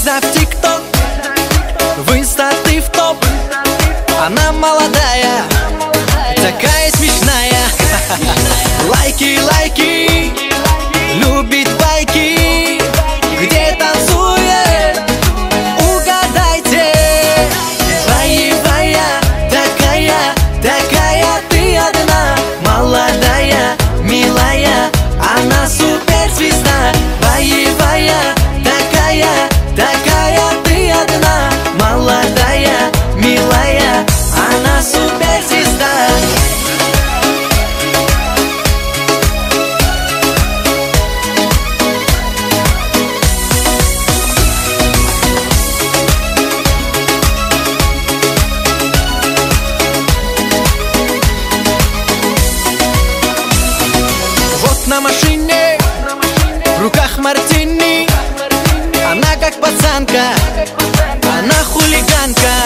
Можно в ТикТок, в Инста ты в топ. Она молодая, такая смешная. Лайки, лайки, любит байки. Где танцует, угадайте. Боевая, такая, такая ты одна. Молодая, милая, она суперзвезда. Боевая, такая, такая ты одна. Молодая, милая, она суперзвезда. Вот на машине, в руках мартини. Она как пацанка, она хулиганка.